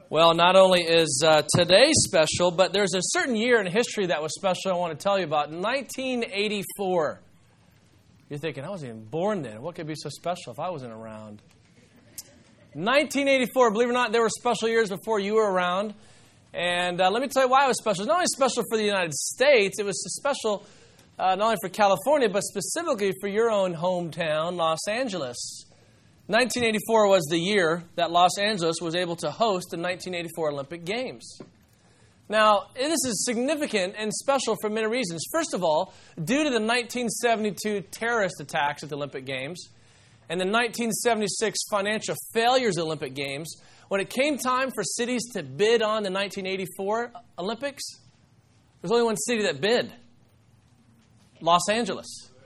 Well, not only is today special, but there's a certain year in history that was special I want to tell you about. 1984. You're thinking, I wasn't even born then. What could be so special if I wasn't around? 1984, believe it or not, there were special years before you were around. And let me tell you why it was special. It's not only special for the United States, it was special not only for California, but specifically for your own hometown, Los Angeles. 1984 was the year that Los Angeles was able to host the 1984 Olympic Games. Now, this is significant and special for many reasons. First of all, due to the 1972 terrorist attacks at the Olympic Games and the 1976 financial failures of the Olympic Games, when it came time for cities to bid on the 1984 Olympics, there's only one city that bid: Los Angeles.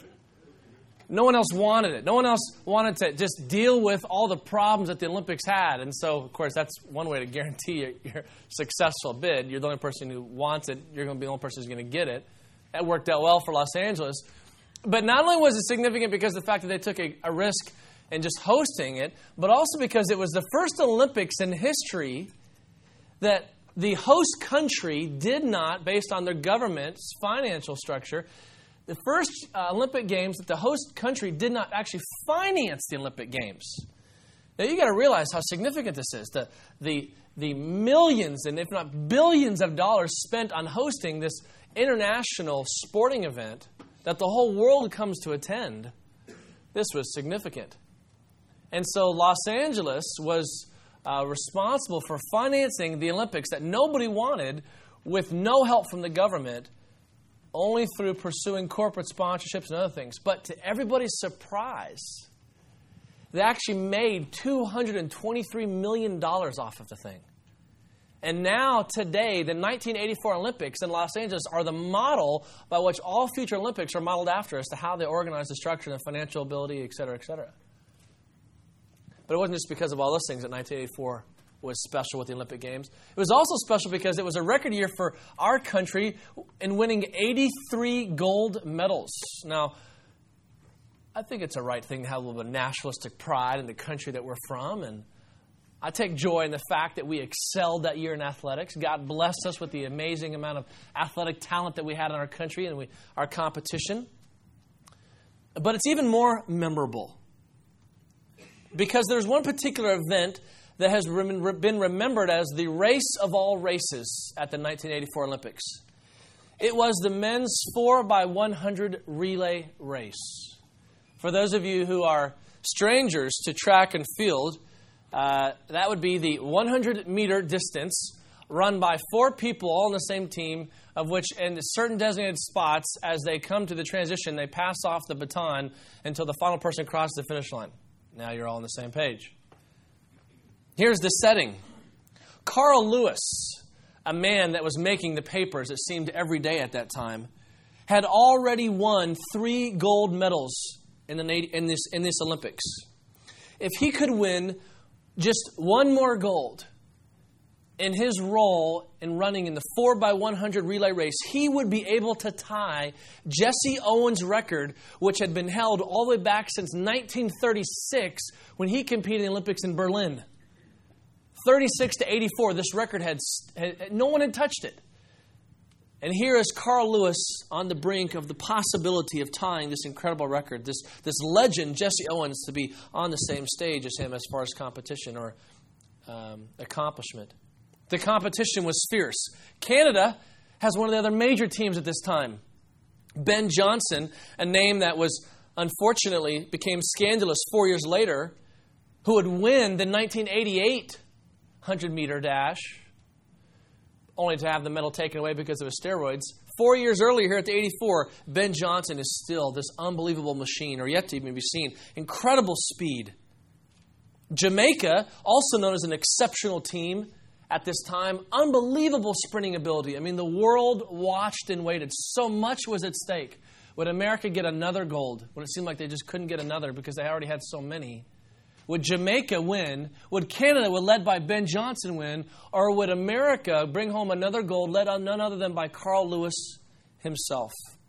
No one else wanted it. No one else wanted to just deal with all the problems that the Olympics had. And so, of course, that's one way to guarantee your successful bid. You're the only person who wants it. You're going to be the only person who's going to get it. That worked out well for Los Angeles. But not only was it significant because of the fact that they took a risk in just hosting it, but also because it was the first Olympics in history that the host country did not, based on their government's financial structure, the first Olympic Games that the host country did not actually finance the Olympic Games. Now, you got to realize how significant this is. The millions, and if not billions of dollars spent on hosting this international sporting event that the whole world comes to attend. This was significant. And so Los Angeles was responsible for financing the Olympics that nobody wanted with no help from the government, only through pursuing corporate sponsorships and other things. But to everybody's surprise, they actually made $223 million off of the thing. And now, today, the 1984 Olympics in Los Angeles are the model by which all future Olympics are modeled after as to how they organize the structure and financial ability, et cetera, et cetera. But it wasn't just because of all those things that 1984 was special with the Olympic Games. It was also special because it was a record year for our country in winning 83 gold medals. Now, I think it's a right thing to have a little bit of nationalistic pride in the country that we're from, and I take joy in the fact that we excelled that year in athletics. God blessed us with the amazing amount of athletic talent that we had in our country and our competition. But it's even more memorable because there's one particular event that has been remembered as the race of all races at the 1984 Olympics. It was the men's 4x100 relay race. For those of you who are strangers to track and field, that would be the 100-meter distance run by 4 people all on the same team, of which in certain designated spots, as they come to the transition, they pass off the baton until the final person crosses the finish line. Now you're all on the same page. Here's the setting. Carl Lewis, a man that was making the papers, it seemed every day at that time, had already won 3 gold medals in this Olympics. If he could win just one more gold in his role in running in the 4x100 relay race, he would be able to tie Jesse Owens' record, which had been held all the way back since 1936 when he competed in the Olympics in Berlin. 36 to 84, this record had no one had touched it. And here is Carl Lewis on the brink of the possibility of tying this incredible record, this legend, Jesse Owens, to be on the same stage as him as far as competition or accomplishment. The competition was fierce. Canada has one of the other major teams at this time. Ben Johnson, a name that was unfortunately became scandalous 4 years later, who would win the 1988 100-meter dash, only to have the medal taken away because of his steroids. 4 years earlier, here at the 84, Ben Johnson is still this unbelievable machine, or yet to even be seen. Incredible speed. Jamaica, also known as an exceptional team at this time, unbelievable sprinting ability. I mean, the world watched and waited. So much was at stake. Would America get another gold when it seemed like they just couldn't get another because they already had so many? Would Jamaica win? Would Canada, led by Ben Johnson, win? Or would America bring home another gold led on none other than by Carl Lewis himself?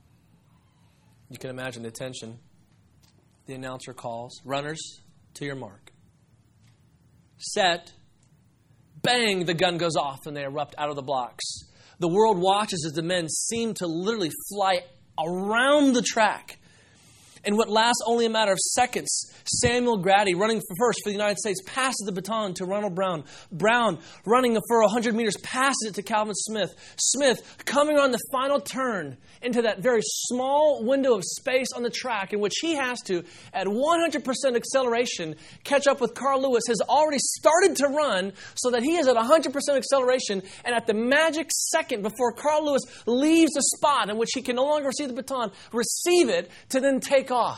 You can imagine the tension. The announcer calls, "Runners, to your mark. Set, bang, the gun goes off and they erupt out of the blocks. The world watches as the men seem to literally fly around the track. In what lasts only a matter of seconds, Samuel Grady, running for first for the United States, passes the baton to Ronald Brown. Brown, running for 100 meters, passes it to Calvin Smith. Smith, coming on the final turn into that very small window of space on the track in which he has to, at 100% acceleration, catch up with Carl Lewis, has already started to run so that he is at 100% acceleration, and at the magic second before Carl Lewis leaves the spot in which he can no longer receive the baton, receive it to then take off.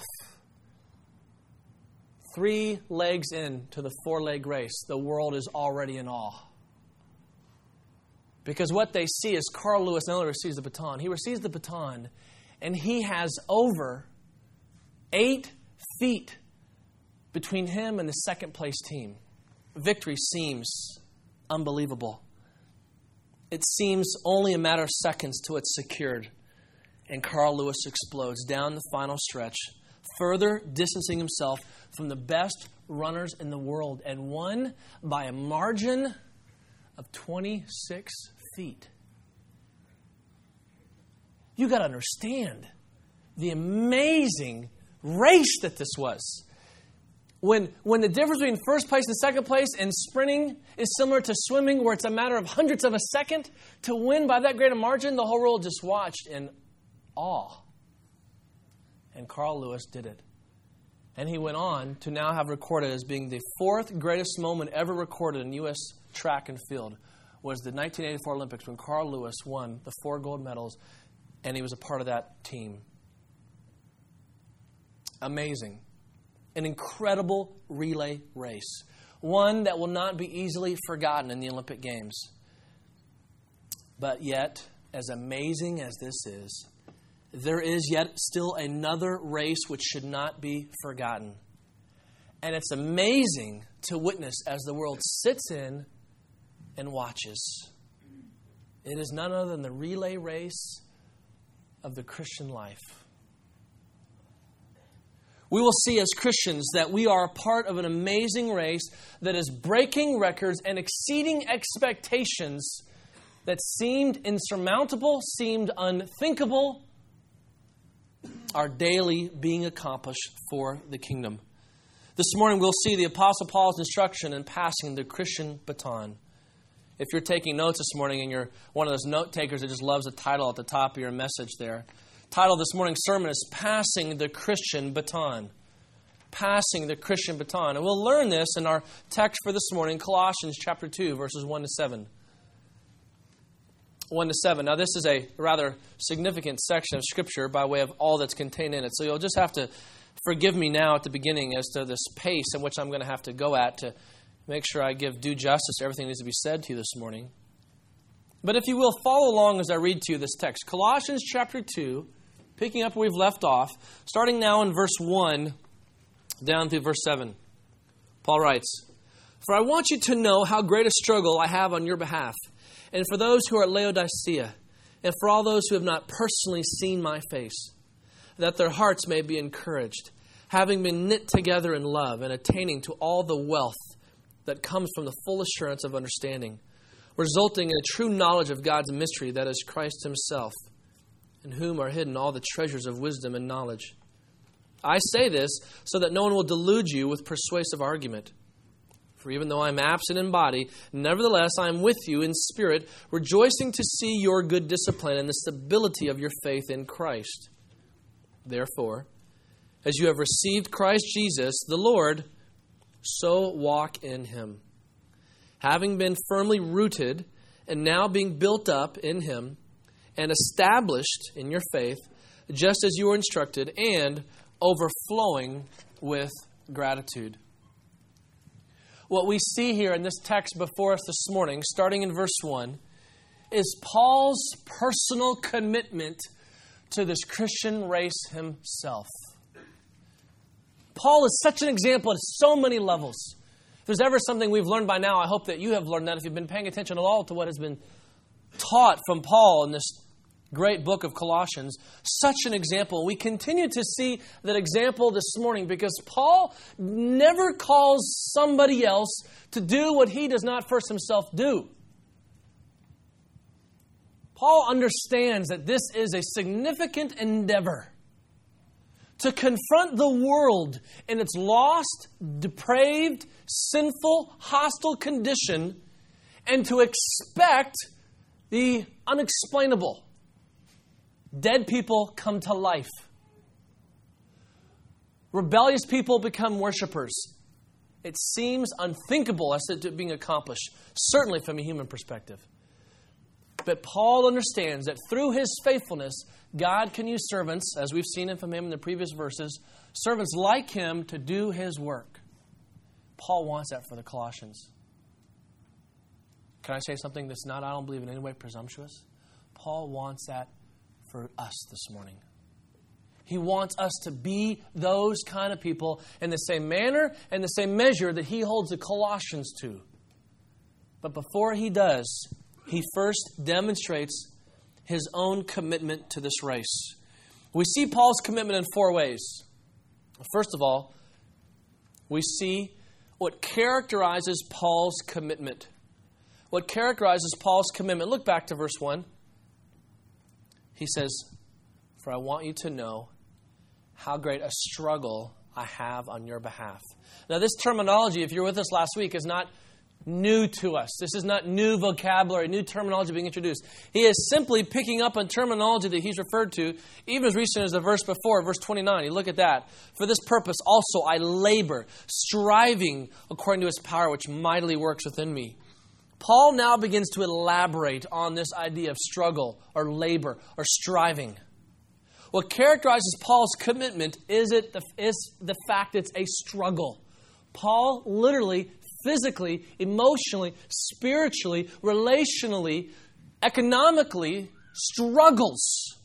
3 legs into the 4-leg race, the world is already in awe. Because what they see is Carl Lewis not only receives the baton, he receives the baton and he has over 8 feet between him and the second place team. Victory seems unbelievable. It seems only a matter of seconds till it's secured. And Carl Lewis explodes down the final stretch, further distancing himself from the best runners in the world, and won by a margin of 26 feet. You got to understand the amazing race that this was. When the difference between first place and second place in sprinting is similar to swimming, where it's a matter of hundredths of a second, to win by that great a margin, the whole world just watched in awe. And Carl Lewis did it. And he went on to now have recorded as being the 4th greatest moment ever recorded in U.S. track and field was the 1984 Olympics when Carl Lewis won the 4 gold medals, and he was a part of that team. Amazing. An incredible relay race. One that will not be easily forgotten in the Olympic Games. But yet, as amazing as this is, there is yet still another race which should not be forgotten. And it's amazing to witness as the world sits in and watches. It is none other than the relay race of the Christian life. We will see as Christians that we are a part of an amazing race that is breaking records and exceeding expectations that seemed insurmountable, seemed unthinkable, are daily being accomplished for the kingdom. This morning we'll see the Apostle Paul's instruction in passing the Christian baton. If you're taking notes this morning and you're one of those note takers that just loves the title at the top of your message there, title of this morning's sermon is Passing the Christian Baton. Passing the Christian baton. And we'll learn this in our text for this morning, Colossians chapter 2, verses 1 to 7. 1 to 7. Now, this is a rather significant section of Scripture by way of all that's contained in it. So you'll just have to forgive me now at the beginning as to this pace in which I'm going to have to go at to make sure I give due justice to everything that needs to be said to you this morning. But if you will, follow along as I read to you this text. Colossians chapter 2, picking up where we've left off, starting now in verse 1 down through verse 7. Paul writes, "For I want you to know how great a struggle I have on your behalf, and for those who are at Laodicea, and for all those who have not personally seen my face, that their hearts may be encouraged, having been knit together in love and attaining to all the wealth that comes from the full assurance of understanding, resulting in a true knowledge of God's mystery, that is Christ himself, in whom are hidden all the treasures of wisdom and knowledge. I say this so that no one will delude you with persuasive argument. For even though I am absent in body, nevertheless I am with you in spirit, rejoicing to see your good discipline and the stability of your faith in Christ. Therefore, as you have received Christ Jesus, the Lord, so walk in him, having been firmly rooted and now being built up in him and established in your faith, just as you were instructed, and overflowing with gratitude." What we see here in this text before us this morning, starting in verse 1, is Paul's personal commitment to this Christian race himself. Paul is such an example at so many levels. If there's ever something we've learned by now, I hope that you have learned that if you've been paying attention at all to what has been taught from Paul in this great book of Colossians, such an example. We continue to see that example this morning because Paul never calls somebody else to do what he does not first himself do. Paul understands that this is a significant endeavor to confront the world in its lost, depraved, sinful, hostile condition and to expect the unexplainable. Dead people come to life. Rebellious people become worshipers. It seems unthinkable as to being accomplished, certainly from a human perspective. But Paul understands that through his faithfulness, God can use servants, as we've seen from him in the previous verses, servants like him to do his work. Paul wants that for the Colossians. Can I say something that's not, I don't believe, in any way presumptuous? Paul wants that for us this morning. He wants us to be those kind of people in the same manner and the same measure that he holds the Colossians to. But before he does, he first demonstrates his own commitment to this race. We see Paul's commitment in 4 ways. First of all, we see what characterizes Paul's commitment. What characterizes Paul's commitment. Look back to verse 1. He says, "For I want you to know how great a struggle I have on your behalf." Now this terminology, if you were with us last week, is not new to us. This is not new vocabulary, new terminology being introduced. He is simply picking up on terminology that he's referred to, even as recent as the verse before, verse 29. You look at that. "For this purpose also I labor, striving according to his power, which mightily works within me." Paul now begins to elaborate on this idea of struggle or labor or striving. What characterizes Paul's commitment is the fact it's a struggle. Paul literally, physically, emotionally, spiritually, relationally, economically struggles.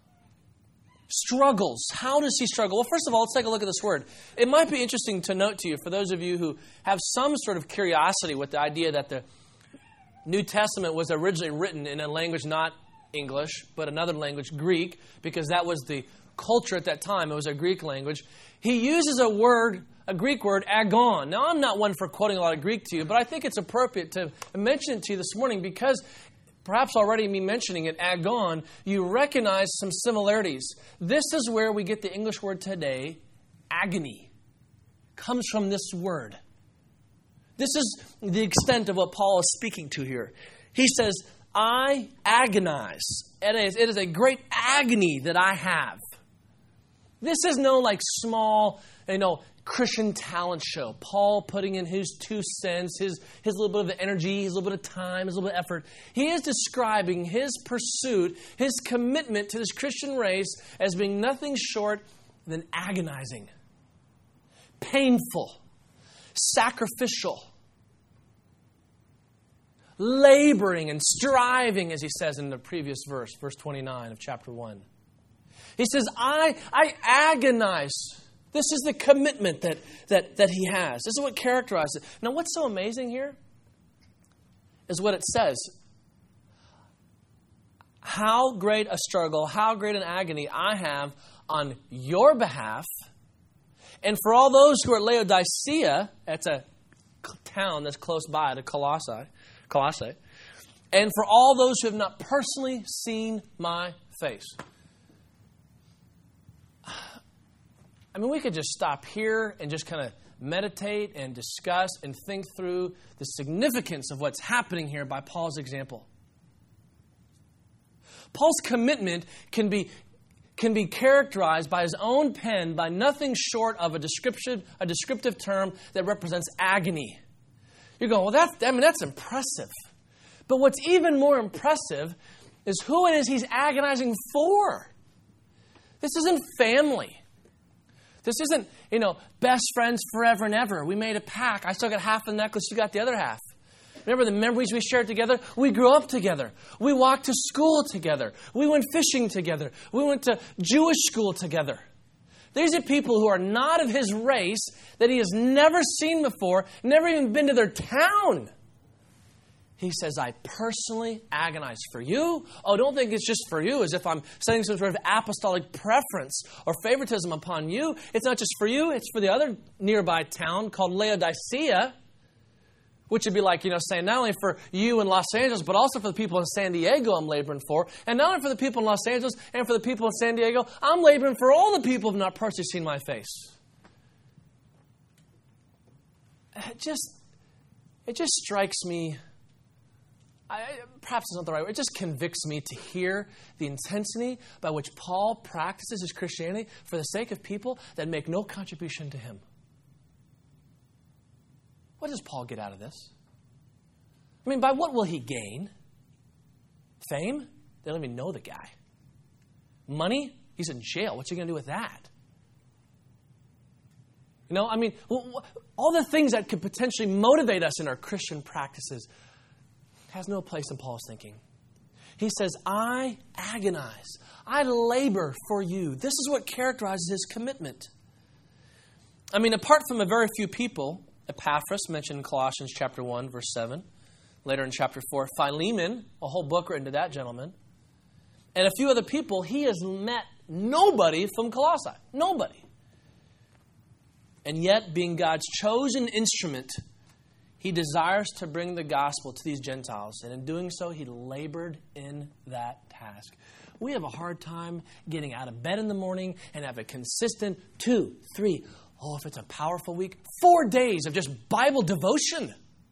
Struggles. How does he struggle? Well, first of all, let's take a look at this word. It might be interesting to note to you, for those of you who have some sort of curiosity with the idea that the New Testament was originally written in a language not English, but another language, Greek, because that was the culture at that time. It was a Greek language. He uses a Greek word, agon. Now, I'm not one for quoting a lot of Greek to you, but I think it's appropriate to mention it to you this morning because perhaps already me mentioning it, agon, you recognize some similarities. This is where we get the English word today, agony. It comes from this word. This is the extent of what Paul is speaking to here. He says, I agonize. It is a great agony that I have. This is no small, Christian talent show. Paul putting in his 2 cents, his little bit of energy, his little bit of time, his little bit of effort. He is describing his pursuit, his commitment to this Christian race as being nothing short than agonizing, painful, sacrificial, laboring and striving, as he says in the previous verse 29 of chapter 1. He says, I agonize. This is the commitment that he has. This is what characterizes it. Now, what's so amazing here is what it says. How great a struggle, how great an agony I have on your behalf. And for all those who are at Laodicea, that's a town that's close by to Colossae. And for all those who have not personally seen my face. I mean, we could just stop here and just kind of meditate and discuss and think through the significance of what's happening here by Paul's example. Paul's commitment can be characterized by his own pen by nothing short of a descriptive term that represents agony. You're going, well, that's impressive. But what's even more impressive is who it is he's agonizing for. This isn't family. This isn't, best friends forever and ever. We made a pact. I still got half the necklace, you got the other half. Remember the memories we shared together? We grew up together. We walked to school together. We went fishing together. We went to Jewish school together. These are people who are not of his race, that he has never seen before, never even been to their town. He says, I personally agonize for you. Oh, don't think it's just for you as if I'm setting some sort of apostolic preference or favoritism upon you. It's not just for you. It's for the other nearby town called Laodicea, which would be like, saying not only for you in Los Angeles, but also for the people in San Diego I'm laboring for. And not only for the people in Los Angeles and for the people in San Diego, I'm laboring for all the people who have not personally seen my face. It just strikes me, perhaps it's not the right word, it just convicts me to hear the intensity by which Paul practices his Christianity for the sake of people that make no contribution to him. What does Paul get out of this? I mean, by what will he gain? Fame? They don't even know the guy. Money? He's in jail. What's he going to do with that? All the things that could potentially motivate us in our Christian practices has no place in Paul's thinking. He says, I agonize. I labor for you. This is what characterizes his commitment. Apart from a very few people, Epaphras, mentioned in Colossians chapter 1, verse 7. Later in chapter 4, Philemon, a whole book written to that gentleman. And a few other people, he has met nobody from Colossae. Nobody. And yet, being God's chosen instrument, he desires to bring the gospel to these Gentiles. And in doing so, he labored in that task. We have a hard time getting out of bed in the morning and have a consistent 2, 3, if it's a powerful week, 4 days of just Bible devotion.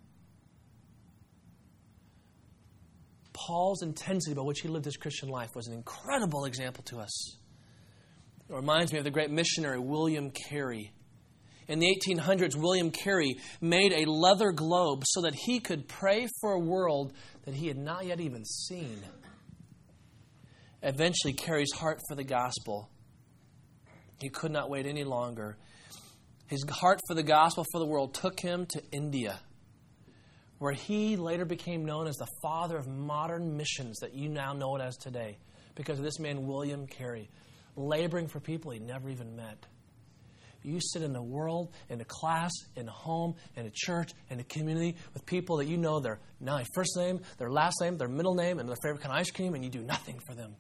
Paul's intensity by which he lived his Christian life was an incredible example to us. It reminds me of the great missionary William Carey. In the 1800s, William Carey made a leather globe so that he could pray for a world that he had not yet even seen. Eventually, Carey's heart for the gospel, he could not wait any longer. His heart for the gospel for the world took him to India, where he later became known as the father of modern missions that you now know it as today, because of this man, William Carey, laboring for people he never even met. You sit in the world, in a class, in a home, in a church, in a community with people that you know their first name, their last name, their middle name, and their favorite kind of ice cream, and you do nothing for them.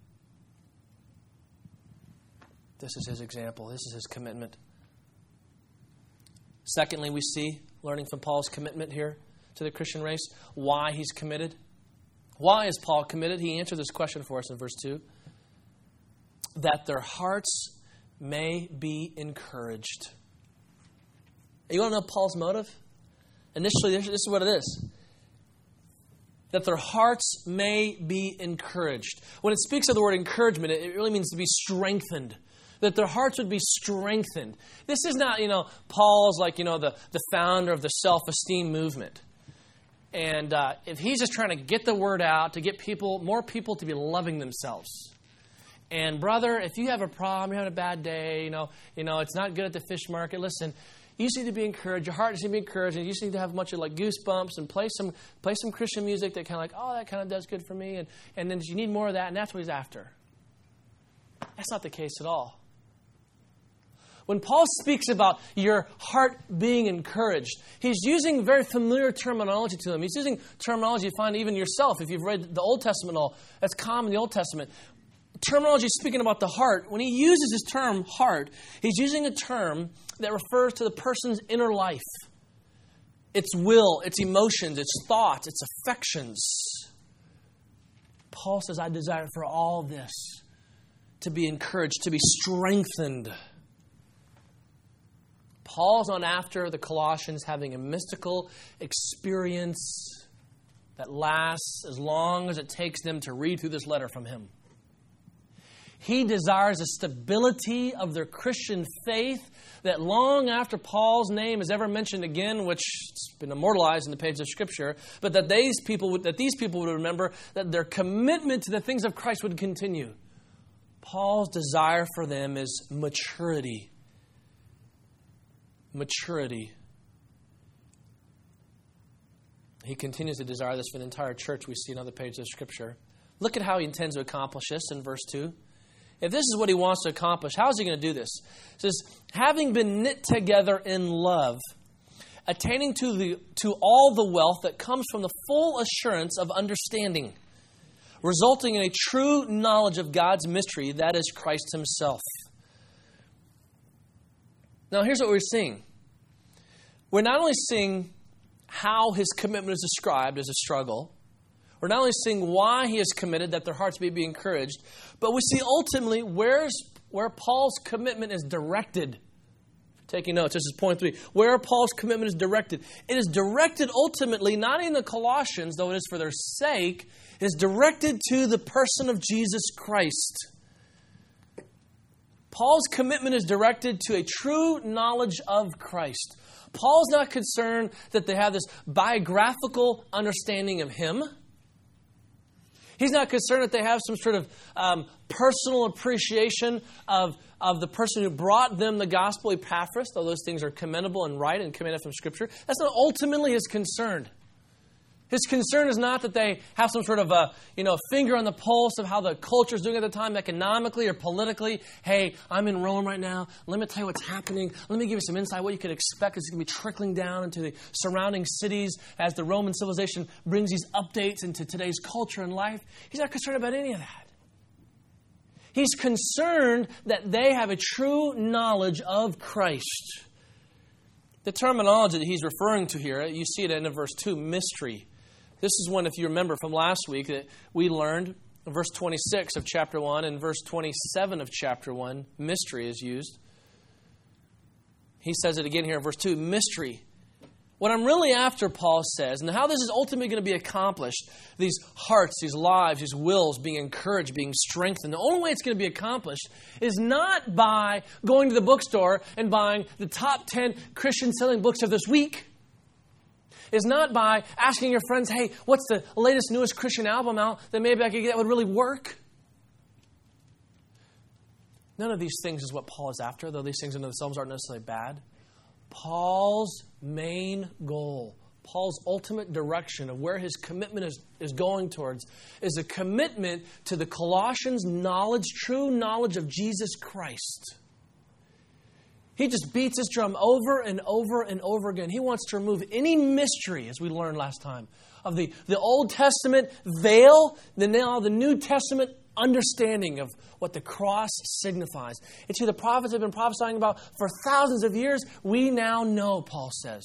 This is his example. This is his commitment. Secondly, we see, learning from Paul's commitment here to the Christian race, why he's committed. Why is Paul committed? He answered this question for us in verse 2. That their hearts may be encouraged. You want to know Paul's motive? Initially, this is what it is. That their hearts may be encouraged. When it speaks of the word encouragement, it really means to be strengthened. That their hearts would be strengthened. This is not, Paul's like, the founder of the self-esteem movement. And if he's just trying to get the word out, to get more people to be loving themselves. And brother, if you have a problem, you're having a bad day, it's not good at the fish market, listen, you just need to be encouraged. Your heart needs to be encouraged. And you just need to have a bunch of goosebumps and play some Christian music that kind of that kind of does good for me. And then you need more of that, and that's what he's after. That's not the case at all. When Paul speaks about your heart being encouraged, he's using very familiar terminology to them. He's using terminology you find even yourself if you've read the Old Testament. That's common in the Old Testament. Terminology speaking about the heart. When he uses his term heart, he's using a term that refers to the person's inner life. Its will, its emotions, its thoughts, its affections. Paul says, I desire for all this to be encouraged, to be strengthened. Paul's not after the Colossians having a mystical experience that lasts as long as it takes them to read through this letter from him. He desires a stability of their Christian faith that long after Paul's name is ever mentioned again, which has been immortalized in the pages of Scripture, but that these people would remember that their commitment to the things of Christ would continue. Paul's desire for them is maturity. Maturity. He continues to desire this for the entire church. We see in other pages of Scripture. Look at how he intends to accomplish this in verse 2. If this is what he wants to accomplish, how is he going to do this? It says, having been knit together in love, attaining to all the wealth that comes from the full assurance of understanding, resulting in a true knowledge of God's mystery, that is Christ Himself. Now, here's what we're seeing. We're not only seeing how His commitment is described as a struggle, we're not only seeing why He is committed, that their hearts may be encouraged, but we see ultimately where Paul's commitment is directed. Taking notes, this is point 3. Where Paul's commitment is directed. It is directed ultimately, not in the Colossians, though it is for their sake, it is directed to the person of Jesus Christ. Paul's commitment is directed to a true knowledge of Christ. Paul's not concerned that they have this biographical understanding of Him. He's not concerned that they have some sort of personal appreciation of the person who brought them the gospel, Epaphras, though those things are commendable and right and commanded from Scripture. That's not ultimately his concern. His concern is not that they have some sort of a finger on the pulse of how the culture is doing at the time economically or politically. Hey, I'm in Rome right now. Let me tell you what's happening. Let me give you some insight. What you could expect is going to be trickling down into the surrounding cities as the Roman civilization brings these updates into today's culture and life. He's not concerned about any of that. He's concerned that they have a true knowledge of Christ. The terminology that he's referring to here, you see it in verse 2, mystery. This is one, if you remember from last week, that we learned in verse 26 of chapter 1 and verse 27 of chapter 1, mystery is used. He says it again here in verse 2, mystery. What I'm really after, Paul says, and how this is ultimately going to be accomplished, these hearts, these lives, these wills being encouraged, being strengthened, the only way it's going to be accomplished is not by going to the bookstore and buying the top 10 Christian selling books of this week. Is not by asking your friends, hey, what's the latest, newest Christian album out that maybe I could get that would really work? None of these things is what Paul is after, though these things in themselves aren't necessarily bad. Paul's main goal, Paul's ultimate direction of where his commitment is going towards, is a commitment to the Colossians' knowledge, true knowledge of Jesus Christ. He just beats this drum over and over and over again. He wants to remove any mystery, as we learned last time, of the Old Testament veil, now the New Testament understanding of what the cross signifies. It's who the prophets have been prophesying about for thousands of years. We now know, Paul says.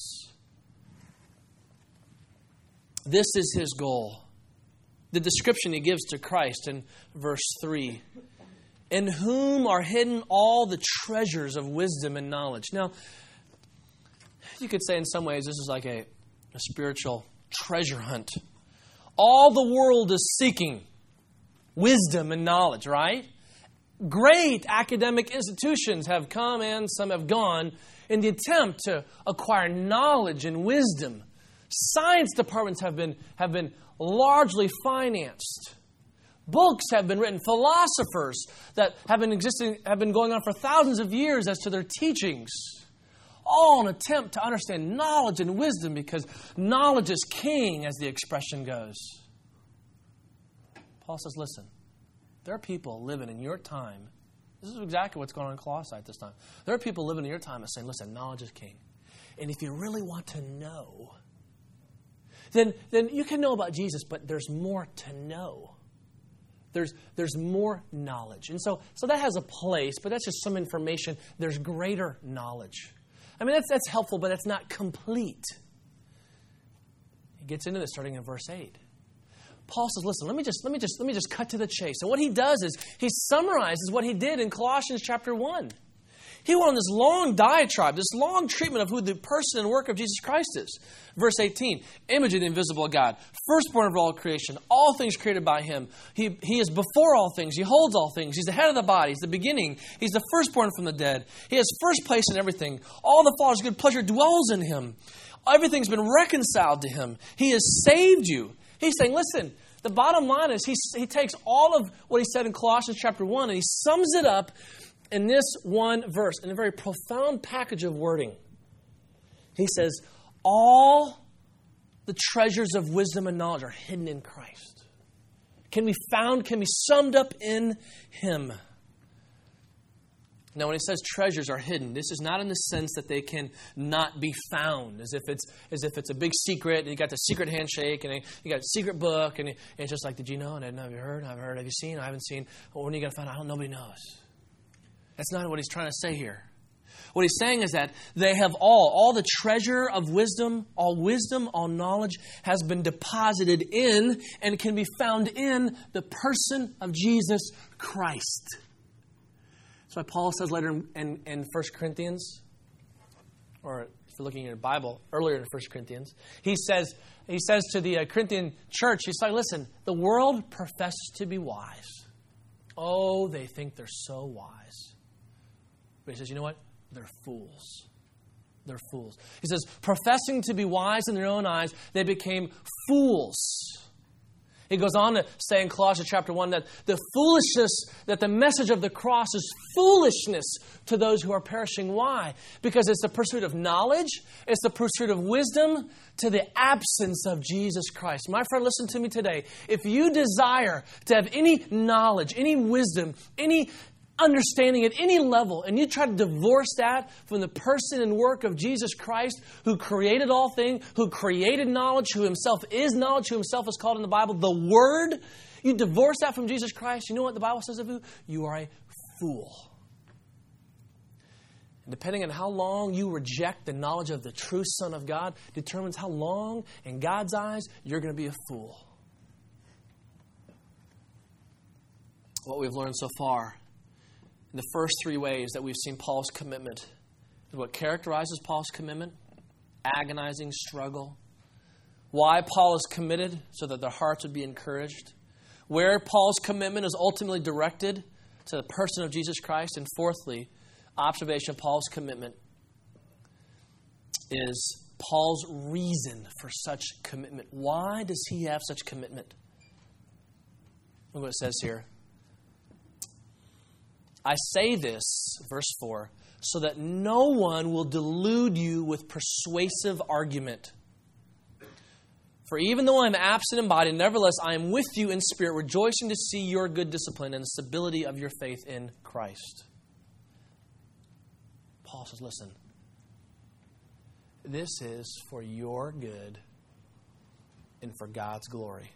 This is his goal. The description he gives to Christ in verse 3. In whom are hidden all the treasures of wisdom and knowledge. Now, you could say in some ways this is like a spiritual treasure hunt. All the world is seeking wisdom and knowledge, right? Great academic institutions have come and some have gone in the attempt to acquire knowledge and wisdom. Science departments have been largely financed. Books have been written, philosophers that have been going on for thousands of years as to their teachings. All an attempt to understand knowledge and wisdom because knowledge is king, as the expression goes. Paul says, listen, there are people living in your time. This is exactly what's going on in Colossae at this time. There are people living in your time and saying, listen, knowledge is king. And if you really want to know, then you can know about Jesus, but there's more to know. There's more knowledge. And so that has a place, but that's just some information. There's greater knowledge. I mean, that's helpful, but it's not complete. He gets into this starting in verse 8. Paul says, listen, let me just cut to the chase. And what he does is he summarizes what he did in Colossians chapter 1. He went on this long diatribe, this long treatment of who the person and work of Jesus Christ is. Verse 18, image of the invisible God, firstborn of all creation, all things created by Him. He is before all things. He holds all things. He's the head of the body. He's the beginning. He's the firstborn from the dead. He has first place in everything. All the Father's good pleasure dwells in Him. Everything's been reconciled to Him. He has saved you. He's saying, listen, the bottom line is he takes all of what he said in Colossians chapter 1 and he sums it up in this one verse, in a very profound package of wording. He says, all the treasures of wisdom and knowledge are hidden in Christ. Can be summed up in Him. Now, when he says treasures are hidden, this is not in the sense that they can not be found, as if it's a big secret, and you got the secret handshake, and you got a secret book, and it's just like, did you know? And have you heard? I've heard. Have you seen? I haven't seen. Well, when are you going to find out? Nobody knows. That's not what he's trying to say here. What he's saying is that they have all the treasure of wisdom, all knowledge has been deposited in and can be found in the person of Jesus Christ. That's why Paul says later in 1 Corinthians, or if you're looking in your Bible, earlier in 1 Corinthians, he says to the Corinthian church, he's like, listen, the world professes to be wise. Oh, they think they're so wise. But he says, you know what? They're fools. They're fools. He says, professing to be wise in their own eyes, they became fools. He goes on to say in Colossians chapter 1 that the foolishness, that the message of the cross is foolishness to those who are perishing. Why? Because it's the pursuit of knowledge, it's the pursuit of wisdom to the absence of Jesus Christ. My friend, listen to me today. If you desire to have any knowledge, any wisdom, any understanding at any level, and you try to divorce that from the person and work of Jesus Christ, who created all things, who created knowledge, who himself is knowledge, who himself is called in the Bible the Word, you divorce that from Jesus Christ, you know what the Bible says of you? You are a fool. And depending on how long you reject the knowledge of the true Son of God determines how long, in God's eyes, you're going to be a fool. What we've learned so far in the first three ways that we've seen Paul's commitment. And what characterizes Paul's commitment? Agonizing struggle. Why Paul is committed? So that their hearts would be encouraged. Where Paul's commitment is ultimately directed to the person of Jesus Christ. And fourthly, observation of Paul's commitment is Paul's reason for such commitment. Why does he have such commitment? Look what it says here. I say this, verse 4, so that no one will delude you with persuasive argument. For even though I am absent in body, nevertheless I am with you in spirit, rejoicing to see your good discipline and the stability of your faith in Christ. Paul says, listen, this is for your good and for God's glory.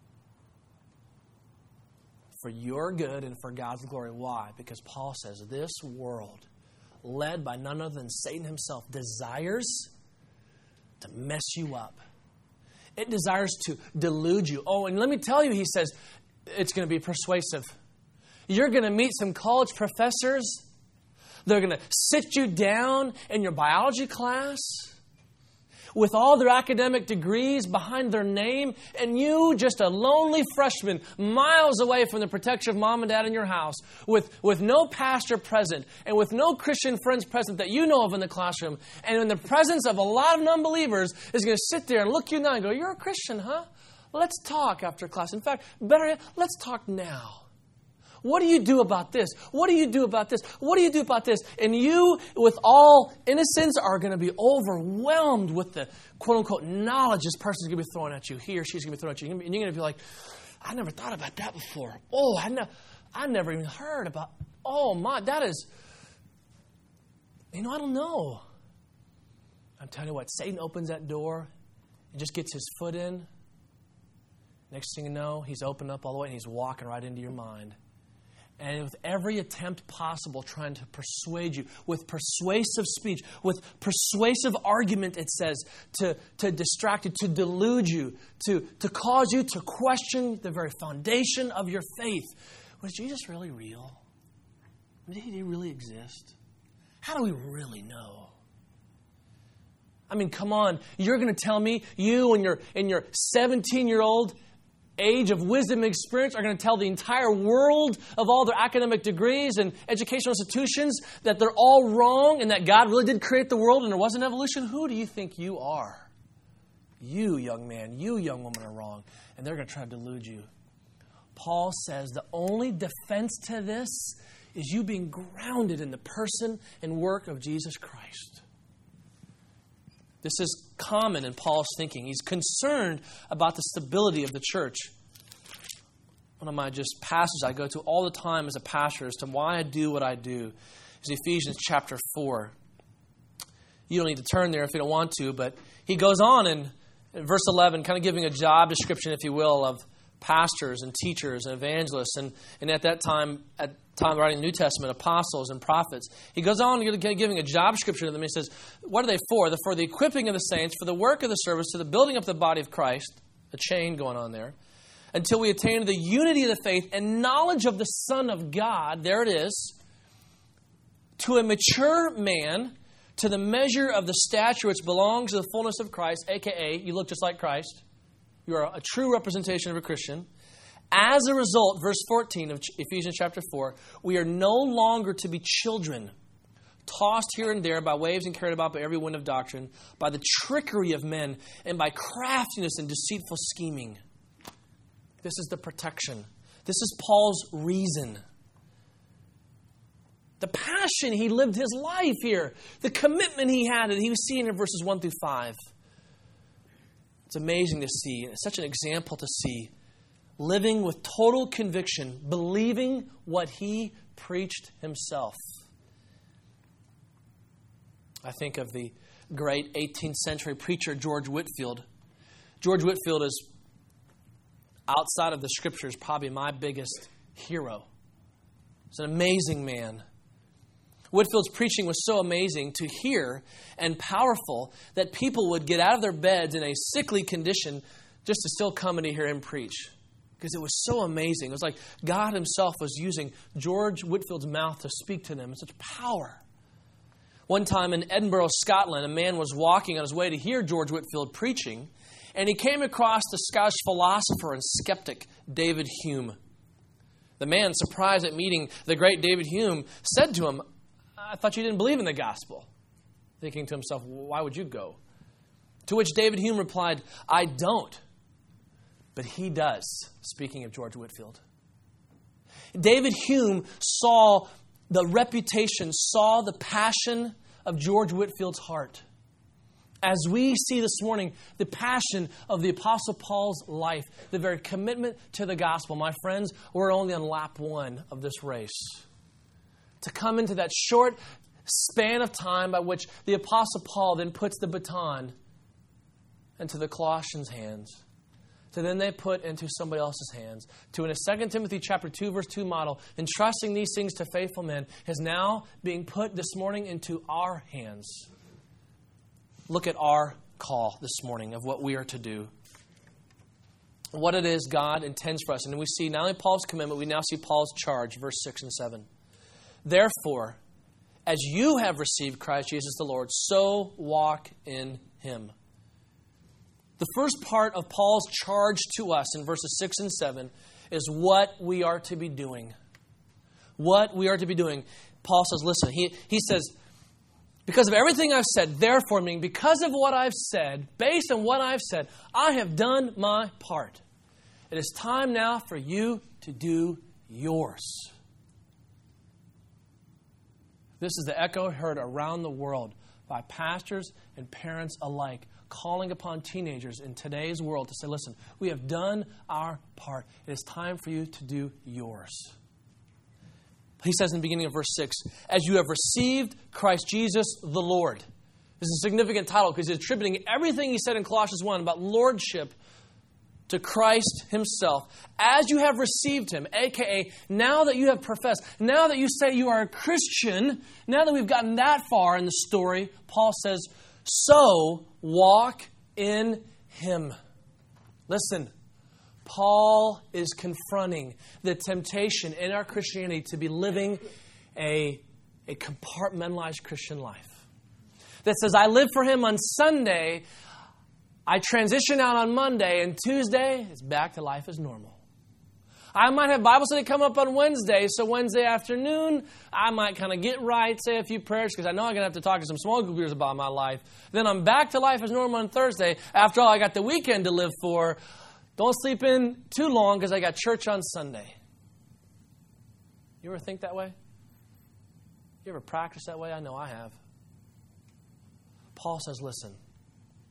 For your good and for God's glory. Why? Because Paul says this world, led by none other than Satan himself, desires to mess you up. It desires to delude you. Oh, and let me tell you, he says, it's going to be persuasive. You're going to meet some college professors. They're going to sit you down in your biology class with all their academic degrees behind their name, and you, just a lonely freshman, miles away from the protection of mom and dad in your house, with no pastor present, and with no Christian friends present that you know of in the classroom, and in the presence of a lot of non-believers, is going to sit there and look you in the eye and go, you're a Christian, huh? Let's talk after class. In fact, better yet, let's talk now. What do you do about this? What do you do about this? What do you do about this? And you, with all innocence, are going to be overwhelmed with the quote-unquote knowledge this person's going to be throwing at you. He or she's going to be throwing at you. And you're going to be like, I never thought about that before. Oh, I never even heard about, oh my, that is, I don't know. I'm telling you what, Satan opens that door and just gets his foot in. Next thing you know, he's opened up all the way and he's walking right into your mind. And with every attempt possible trying to persuade you, with persuasive speech, with persuasive argument, it says, to distract you, to delude you, to cause you to question the very foundation of your faith. Was Jesus really real? Did he really exist? How do we really know? I mean, come on. You're going to tell me you and your 17-year-old age of wisdom and experience are going to tell the entire world of all their academic degrees and educational institutions that they're all wrong and that God really did create the world and there wasn't evolution? Who do you think you are? You, young man, you, young woman, are wrong. And they're going to try to delude you. Paul says the only defense to this is you being grounded in the person and work of Jesus Christ. This is common in Paul's thinking. He's concerned about the stability of the church. One of my just passages I go to all the time as a pastor as to why I do what I do is Ephesians chapter 4. You don't need to turn there if you don't want to, but he goes on in verse 11, kind of giving a job description, if you will, of pastors and teachers and evangelists, and at that time, writing the New Testament, apostles and prophets. He goes on giving a job description to them. He says, what are they for? They're for the equipping of the saints, for the work of the service, to the building up the body of Christ, a chain going on there, until we attain to the unity of the faith and knowledge of the Son of God, there it is, to a mature man, to the measure of the stature which belongs to the fullness of Christ, a.k.a. you look just like Christ. You are a true representation of a Christian. As a result, verse 14 of Ephesians chapter 4, we are no longer to be children, tossed here and there by waves and carried about by every wind of doctrine, by the trickery of men, and by craftiness and deceitful scheming. This is the protection. This is Paul's reason. The passion he lived his life here. The commitment he had that he was seeing in verses 1 through 5. It's amazing to see. It's such an example to see. Living with total conviction, believing what he preached himself. I think of the great 18th century preacher George Whitefield. George Whitefield is, outside of the Scriptures, probably my biggest hero. He's an amazing man. Whitefield's preaching was so amazing to hear and powerful that people would get out of their beds in a sickly condition just to still come and to hear him preach. Because it was so amazing. It was like God himself was using George Whitefield's mouth to speak to them in such power. One time in Edinburgh, Scotland, a man was walking on his way to hear George Whitefield preaching, and he came across the Scottish philosopher and skeptic David Hume. The man, surprised at meeting the great David Hume, said to him, I thought you didn't believe in the gospel. Thinking to himself, why would you go? To which David Hume replied, I don't. But he does, speaking of George Whitefield. David Hume saw the reputation, saw the passion of George Whitefield's heart. As we see this morning, the passion of the Apostle Paul's life, the very commitment to the gospel. My friends, we're only on lap 1 of this race. To come into that short span of time by which the Apostle Paul then puts the baton into the Colossians' hands, to then they put into somebody else's hands, to in a 2 Timothy chapter 2, verse 2 model, entrusting these things to faithful men, is now being put this morning into our hands. Look at our call this morning of what we are to do. What it is God intends for us. And we see not only Paul's commitment, we now see Paul's charge, verse 6 and 7. Therefore, as you have received Christ Jesus the Lord, so walk in Him. The first part of Paul's charge to us in verses 6 and 7 is what we are to be doing. What we are to be doing. Paul says, listen, he says, because of everything I've said, therefore, meaning because of what I've said, based on what I've said, I have done my part. It is time now for you to do yours. This is the echo heard around the world by pastors and parents alike, calling upon teenagers in today's world to say, listen, we have done our part. It is time for you to do yours. He says in the beginning of verse 6, as you have received Christ Jesus the Lord. This is a significant title because he's attributing everything he said in Colossians 1 about lordship to Christ himself. As you have received him, a.k.a. now that you have professed, now that you say you are a Christian, now that we've gotten that far in the story, Paul says, so walk in him. Listen, Paul is confronting the temptation in our Christianity to be living a compartmentalized Christian life. That says, I live for him on Sunday, I transition out on Monday, and Tuesday, it's back to life as normal. I might have Bible study come up on Wednesday, so Wednesday afternoon, I might kind of get right, say a few prayers, because I know I'm going to have to talk to some small group leaders about my life. Then I'm back to life as normal on Thursday. After all, I got the weekend to live for. Don't sleep in too long, because I got church on Sunday. You ever think that way? You ever practice that way? I know I have. Paul says, listen,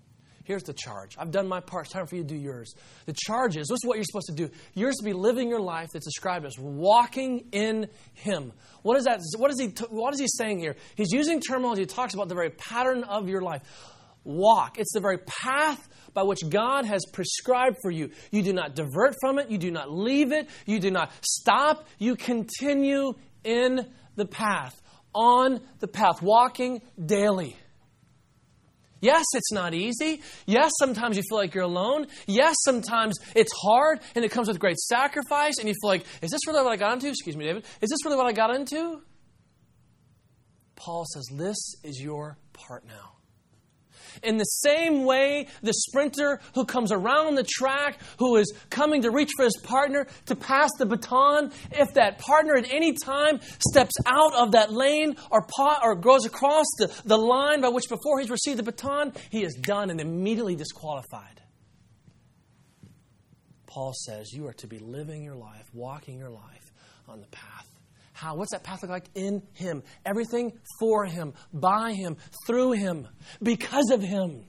Here's the charge. I've done my part. It's time for you to do yours. The charge is, this is what you're supposed to do. You're supposed to be living your life that's described as walking in Him. What is that? What is he saying here? He's using terminology that talks about the very pattern of your life. Walk. It's the very path by which God has prescribed for you. You do not divert from it. You do not leave it. You do not stop. You continue in the path, on the path, walking daily. Yes, it's not easy. Yes, sometimes you feel like you're alone. Yes, sometimes it's hard and it comes with great sacrifice and you feel like, is this really what I got into? Excuse me, David. Is this really what I got into? Paul says, this is your part now. In the same way, the sprinter who comes around the track, who is coming to reach for his partner to pass the baton, if that partner at any time steps out of that lane or goes across the line by which before he's received the baton, he is done and immediately disqualified. Paul says you are to be living your life, walking your life on the path. How? What's that path look like? In Him. Everything for Him, by Him, through Him, because of Him.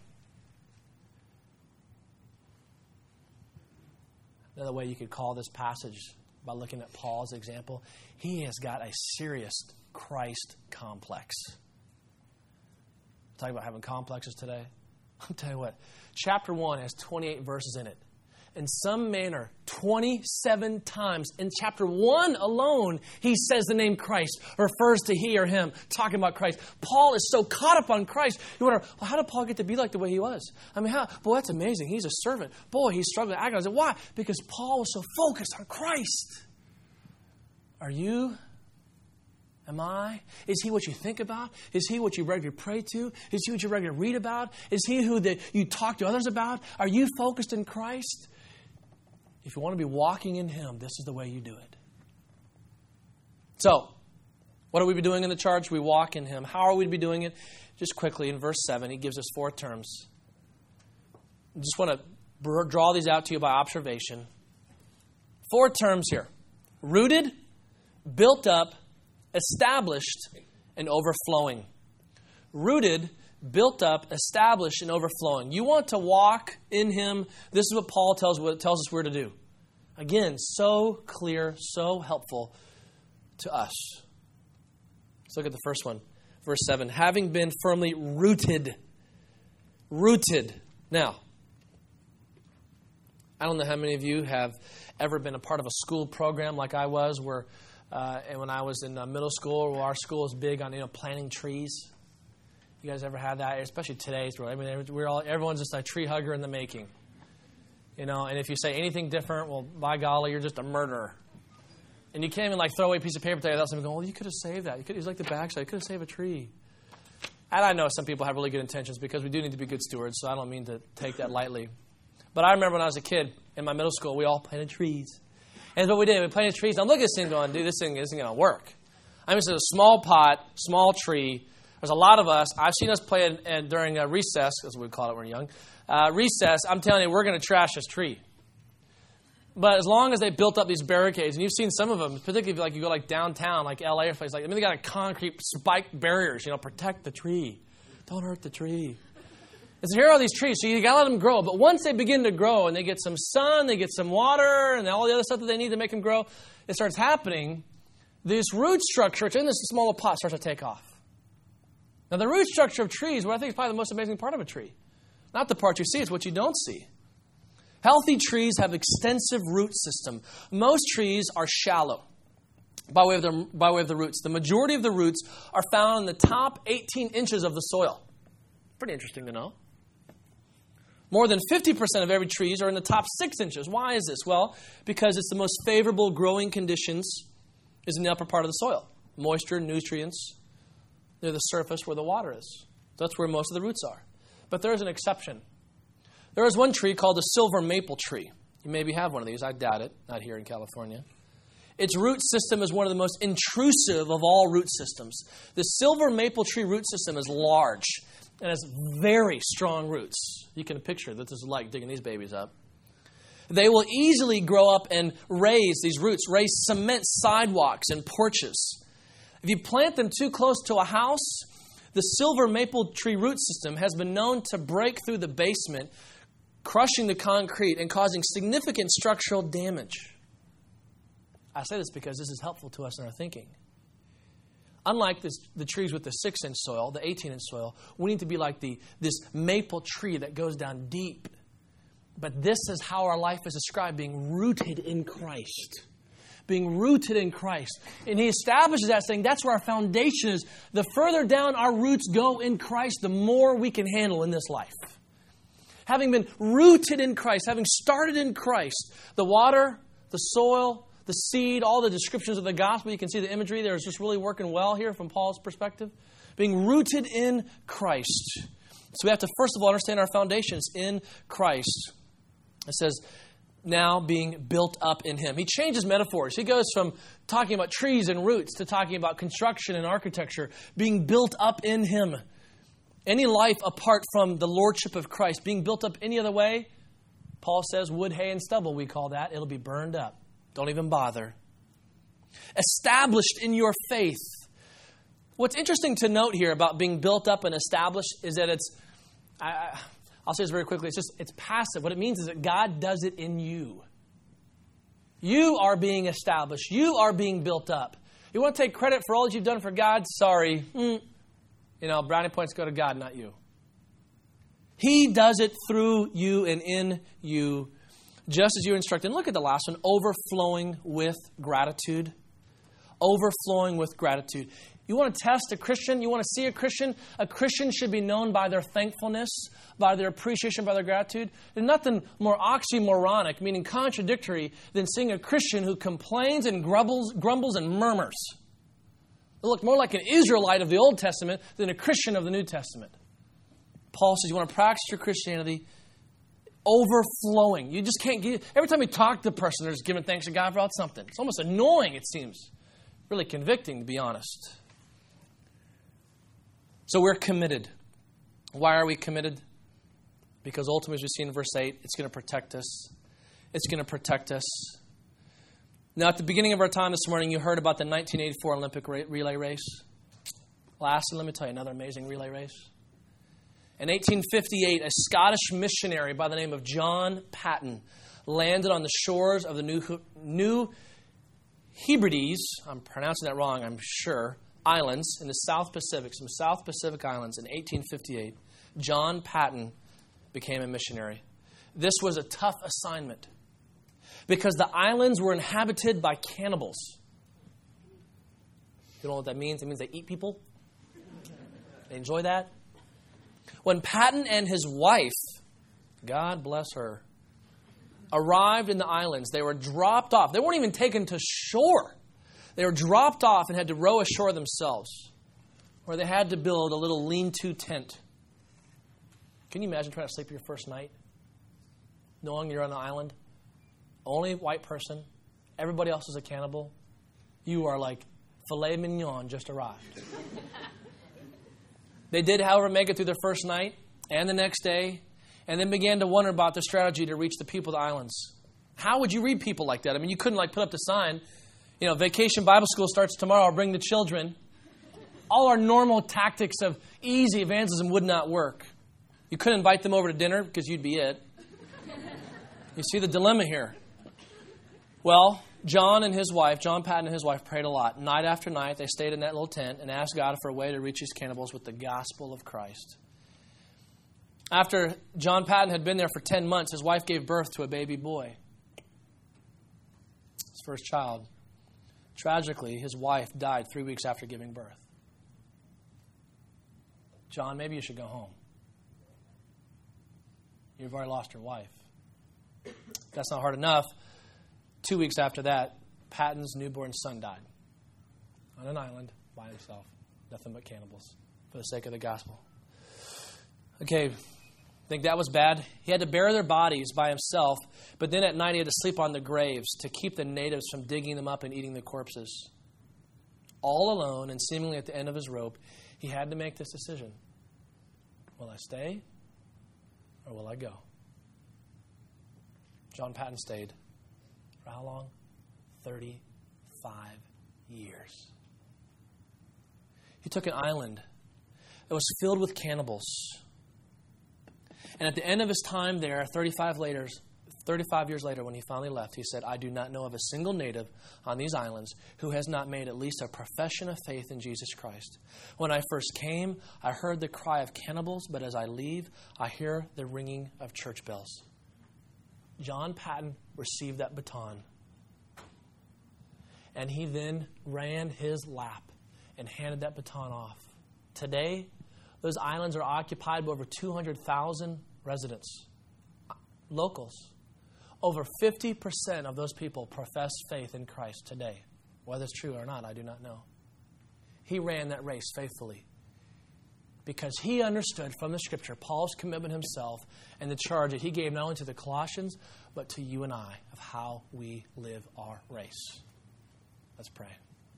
Another way you could call this passage by looking at Paul's example, he has got a serious Christ complex. Talking about having complexes today. I'll tell you what, chapter 1 has 28 verses in it. In some manner, 27 times in chapter 1 alone, he says the name Christ, refers to he or him, talking about Christ. Paul is so caught up on Christ. You wonder, well, how did Paul get to be like the way he was? I mean, boy, that's amazing. He's a servant. Boy, he's struggling. I said, why? Because Paul was so focused on Christ. Are you? Am I? Is he what you think about? Is he what you regularly pray to? Is he what you regularly read about? Is he who you talk to others about? Are you focused in Christ? If you want to be walking in Him, this is the way you do it. So, what are we doing in the charge? We walk in Him. How are we to be doing it? Just quickly, in verse 7, he gives us 4 terms. I just want to draw these out to you by observation. 4 terms here. Rooted, built up, established, and overflowing. Rooted, built up, established, and overflowing. You want to walk in Him. This is what Paul tells us we're to do. Again, so clear, so helpful to us. Let's look at the first one. Verse 7. Having been firmly rooted. Rooted. Now, I don't know how many of you have ever been a part of a school program like I was, where and when I was in middle school, where our school is big on planting trees. You guys ever had that? Especially today's world. I mean, everyone's just a tree hugger in the making. And if you say anything different, well, by golly, you're just a murderer. And you can't even throw away a piece of paper without someone going, well, you could have saved that. It was like the backside. You could have saved a tree. And I know some people have really good intentions because we do need to be good stewards, so I don't mean to take that lightly. But I remember when I was a kid in my middle school, we all planted trees. And that's what we did. We planted trees. Now look at this thing going, dude, this thing isn't going to work. I mean, it's a small pot, small tree. There's a lot of us. I've seen us play during recess, as we call it when we're young. Recess, I'm telling you, we're going to trash this tree. But as long as they built up these barricades, and you've seen some of them, particularly if you go downtown, like LA or places they got a concrete spike barriers, protect the tree. Don't hurt the tree. And so here are these trees. So you got to let them grow. But once they begin to grow and they get some sun, they get some water, and all the other stuff that they need to make them grow, it starts happening. This root structure, it's in this smaller pot, starts to take off. Now, the root structure of trees, what I think is probably the most amazing part of a tree. Not the part you see, it's what you don't see. Healthy trees have extensive root system. Most trees are shallow by way of the roots. The majority of the roots are found in the top 18 inches of the soil. Pretty interesting to know. More than 50% of every trees are in the top 6 inches. Why is this? Well, because it's the most favorable growing conditions is in the upper part of the soil. Moisture, nutrients, near the surface where the water is. That's where most of the roots are. But there is an exception. There is one tree called the silver maple tree. You maybe have one of these. I doubt it. Not here in California. Its root system is one of the most intrusive of all root systems. The silver maple tree root system is large and has very strong roots. You can picture that this is like digging these babies up. They will easily grow up and raise cement sidewalks and porches. If you plant them too close to a house, The silver maple tree root system has been known to break through the basement, crushing the concrete and causing significant structural damage. I say this because this is helpful to us in our thinking. Unlike the trees with the 6-inch soil, the 18-inch soil, we need to be like this maple tree that goes down deep. But this is how our life is described, being rooted in Christ. Being rooted in Christ. And he establishes that, saying that's where our foundation is. The further down our roots go in Christ, the more we can handle in this life. Having been rooted in Christ, having started in Christ, the water, the soil, the seed, all the descriptions of the gospel, you can see the imagery there is just really working well here from Paul's perspective. Being rooted in Christ. So we have to first of all understand our foundations in Christ. It says, now being built up in Him. He changes metaphors. He goes from talking about trees and roots to talking about construction and architecture. Being built up in Him. Any life apart from the lordship of Christ, being built up any other way, Paul says, wood, hay, and stubble, we call that. It'll be burned up. Don't even bother. Established in your faith. What's interesting to note here about being built up and established is that I'll say this very quickly, it's passive. What it means is that God does it in you. You are being established. You are being built up. You want to take credit for all that you've done for God? Sorry. Brownie points go to God, not you. He does it through you and in you, just as you instructed. And look at the last one, overflowing with gratitude. Overflowing with gratitude. You want to test a Christian? You want to see a Christian? A Christian should be known by their thankfulness, by their appreciation, by their gratitude. There's nothing more oxymoronic, meaning contradictory, than seeing a Christian who complains and grumbles and murmurs. They look more like an Israelite of the Old Testament than a Christian of the New Testament. Paul says you want to practice your Christianity overflowing. You just can't give. Every time you talk to the person, they're just giving thanks to God about something. It's almost annoying, it seems. Really convicting, to be honest. So we're committed. Why are we committed? Because ultimately, as we see in verse 8, it's going to protect us. It's going to protect us. Now, at the beginning of our time this morning, you heard about the 1984 Olympic relay race. Lastly, let me tell you another amazing relay race. In 1858, a Scottish missionary by the name of John Paton landed on the shores of the New Hebrides, I'm pronouncing that wrong, I'm sure, islands in the South Pacific, some South Pacific islands in 1858. John Paton became a missionary. This was a tough assignment because the islands were inhabited by cannibals. You know what that means? It means they eat people. They enjoy that. When Paton and his wife, God bless her, arrived in the islands, they were dropped off. They weren't even taken to shore. They were dropped off and had to row ashore themselves, where they had to build a little lean-to tent. Can you imagine trying to sleep your first night, knowing you're on an island? Only white person. Everybody else is a cannibal. You are like filet mignon just arrived. They did, however, make it through their first night and the next day, and then began to wonder about their strategy to reach the people of the islands. How would you read people like that? I mean, you couldn't put up the sign, Vacation Bible School starts tomorrow, bring the children. All our normal tactics of easy evangelism would not work. You couldn't invite them over to dinner because you'd be it. You see the dilemma here. Well, John Paton and his wife prayed a lot. Night after night, they stayed in that little tent and asked God for a way to reach these cannibals with the gospel of Christ. After John Paton had been there for 10 months, his wife gave birth to a baby boy. His first child. Tragically, his wife died 3 weeks after giving birth. John, maybe you should go home. You've already lost your wife. If that's not hard enough, 2 weeks after that, Paton's newborn son died on an island by himself. Nothing but cannibals for the sake of the gospel. Okay, think that was bad? He had to bury their bodies by himself, but then at night he had to sleep on the graves to keep the natives from digging them up and eating the corpses. All alone and seemingly at the end of his rope, he had to make this decision. Will I stay or will I go? John Paton stayed. For how long? 35 years. He took an island that was filled with cannibals. And at the end of his time there, 35 years later, when he finally left, he said, I do not know of a single native on these islands who has not made at least a profession of faith in Jesus Christ. When I first came, I heard the cry of cannibals, but as I leave, I hear the ringing of church bells. John Paton received that baton. And he then ran his lap and handed that baton off. Today, those islands are occupied by over 200,000 residents, locals. Over 50% of those people profess faith in Christ today. Whether it's true or not, I do not know. He ran that race faithfully because he understood from the Scripture Paul's commitment himself and the charge that he gave not only to the Colossians, but to you and I of how we live our race. Let's pray.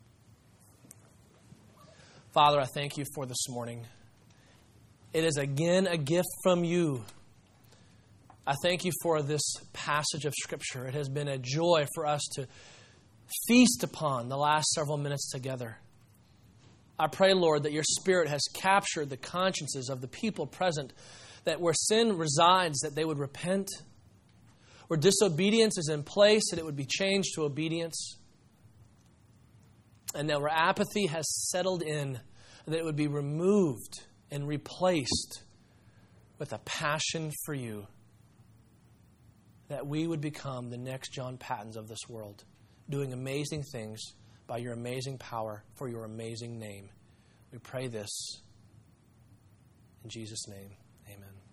Father, I thank you for this morning. It is again a gift from you. I thank you for this passage of Scripture. It has been a joy for us to feast upon the last several minutes together. I pray, Lord, that your Spirit has captured the consciences of the people present, that where sin resides, that they would repent. Where disobedience is in place, that it would be changed to obedience. And that where apathy has settled in, that it would be removed and replaced with a passion for you. That we would become the next John Patons of this world, doing amazing things by your amazing power for your amazing name. We pray this in Jesus' name. Amen.